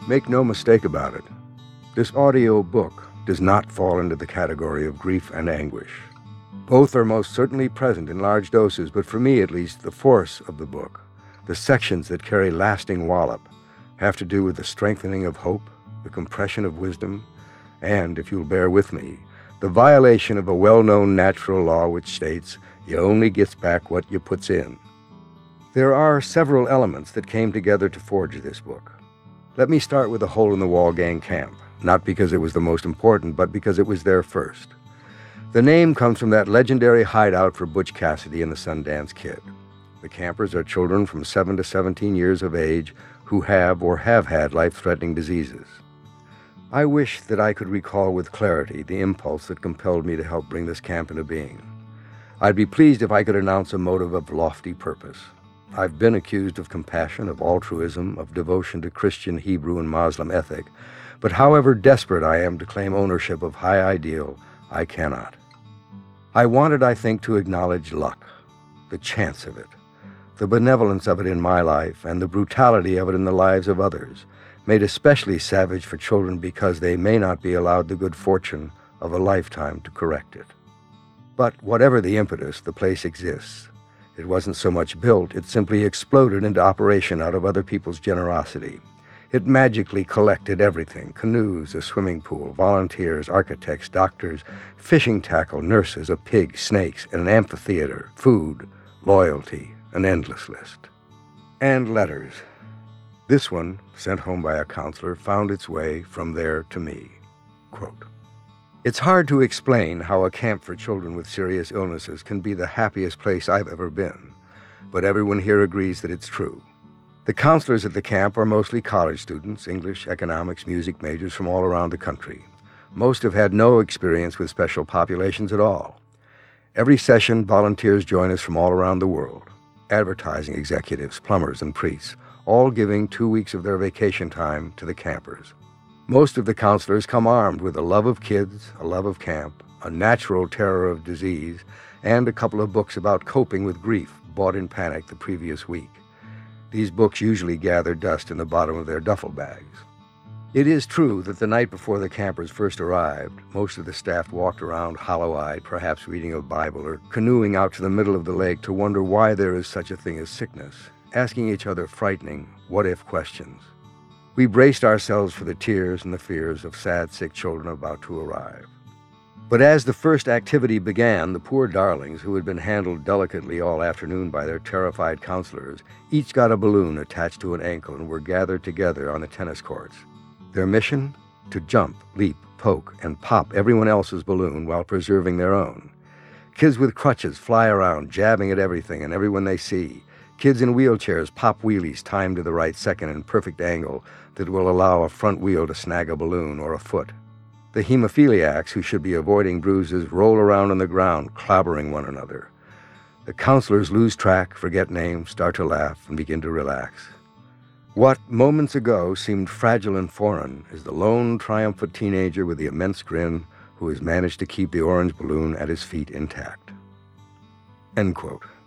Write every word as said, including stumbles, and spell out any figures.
Make no mistake about it, this audio book does not fall into the category of grief and anguish. Both are most certainly present in large doses, but for me at least, the force of the book, the sections that carry lasting wallop, have to do with the strengthening of hope, the compression of wisdom, and, if you'll bear with me, the violation of a well-known natural law which states, you only gets back what you puts in. There are several elements that came together to forge this book. Let me start with the Hole in the Wall Gang camp, not because it was the most important, but because it was there first. The name comes from that legendary hideout for Butch Cassidy and the Sundance Kid. The campers are children from seven to seventeen years of age who have or have had life-threatening diseases. I wish that I could recall with clarity the impulse that compelled me to help bring this camp into being. I'd be pleased if I could announce a motive of lofty purpose. I've been accused of compassion, of altruism, of devotion to Christian, Hebrew, and Muslim ethic, but however desperate I am to claim ownership of high ideal, I cannot. I wanted, I think, to acknowledge luck, the chance of it, the benevolence of it in my life, and the brutality of it in the lives of others, made especially savage for children because they may not be allowed the good fortune of a lifetime to correct it. But whatever the impetus, the place exists. It wasn't so much built, it simply exploded into operation out of other people's generosity. It magically collected everything: canoes, a swimming pool, volunteers, architects, doctors, fishing tackle, nurses, a pig, snakes, an amphitheater, food, loyalty, an endless list. And letters. This one, sent home by a counselor, found its way from there to me. Quote, "It's hard to explain how a camp for children with serious illnesses can be the happiest place I've ever been, but everyone here agrees that it's true. The counselors at the camp are mostly college students, English, economics, music majors from all around the country. Most have had no experience with special populations at all. Every session, volunteers join us from all around the world. Advertising executives, plumbers, and priests, all giving two weeks of their vacation time to the campers. Most of the counselors come armed with a love of kids, a love of camp, a natural terror of disease, and a couple of books about coping with grief bought in panic the previous week. These books usually gather dust in the bottom of their duffel bags. It is true that the night before the campers first arrived, most of the staff walked around hollow-eyed, perhaps reading a Bible or canoeing out to the middle of the lake to wonder why there is such a thing as sickness, asking each other frightening, what-if questions. We braced ourselves for the tears and the fears of sad, sick children about to arrive. But as the first activity began, the poor darlings, who had been handled delicately all afternoon by their terrified counselors, each got a balloon attached to an ankle and were gathered together on the tennis courts. Their mission? To jump, leap, poke, and pop everyone else's balloon while preserving their own. Kids with crutches fly around, jabbing at everything and everyone they see. Kids in wheelchairs pop wheelies timed to the right second and perfect angle that will allow a front wheel to snag a balloon or a foot. The hemophiliacs, who should be avoiding bruises, roll around on the ground, clobbering one another. The counselors lose track, forget names, start to laugh, and begin to relax. What, moments ago, seemed fragile and foreign is the lone, triumphant teenager with the immense grin who has managed to keep the orange balloon at his feet intact." End quote.